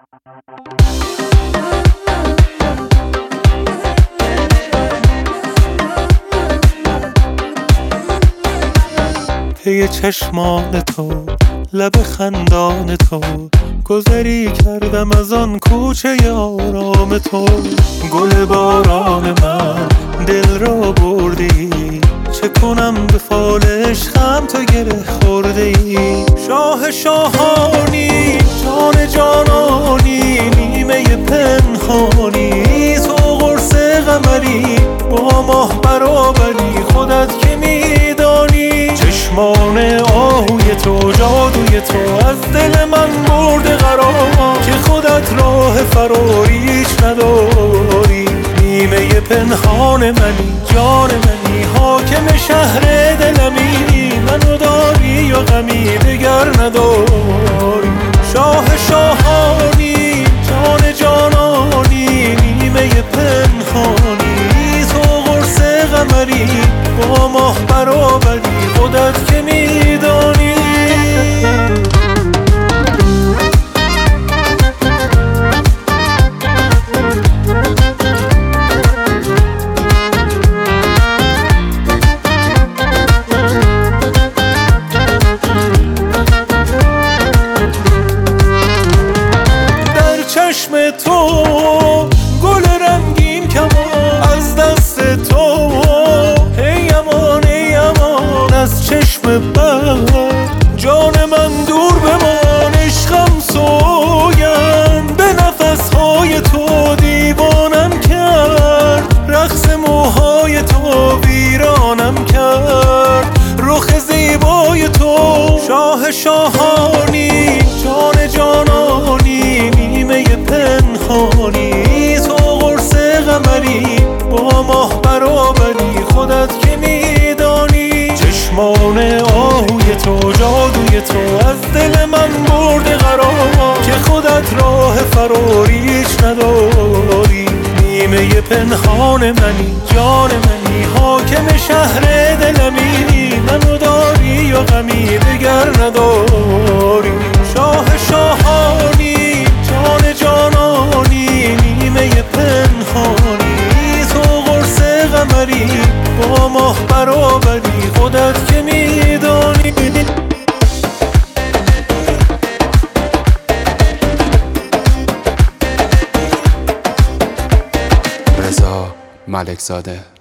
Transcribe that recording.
پی چشمان تو، لب خندان تو، گذری کردم از آن کوچه آرام تو. گل باران من دل را بردی، چه کنم به فال عشقم تو گره خورده ای. شاه شاهانی، جان جانانی، نیمه پنهانی، تو قرص قمری، با ماه برابری، خودت که میدانی. چشمان آهوی تو، جادوی تو از دل من برده قرار، که خودت راه فراریش نداری. نیمه پنهان منی، جان منی، حاکم شهر دلمی، منو داری و غمی دگر نداری. شاه شاهانی، جان جانانی، نیمه پنهانی، تو قرص قمری، با ماه برابری، خودت که میدانی. چشم تو گل رنگین کمان، از دست تو ای امان ای امان. از چشم بد جان من دور بمان، عشقم سوگند به نفسهای تو دیوانم کرد. رقص موهای تو ویرانم کرد، رخ زیبای تو. شاه شاهانی، جان جانانی، نیمه پنهانی، تو قرص قمری، با ماه برابری، خودت که میدانی. چشمان آهوی تو، جادوی تو از دل من برده قرار، که خودت راه فراریش نداری. نیمه پنهان منی، جان منی، حاکم شهر دلمی، منو داری و غمی دگر نداری. شاه شاهانی، جان جانانی، نیمه پنهانی، تو قرص قمری، با ماه برابری، خودت که میدانی. رضا ملکزاده.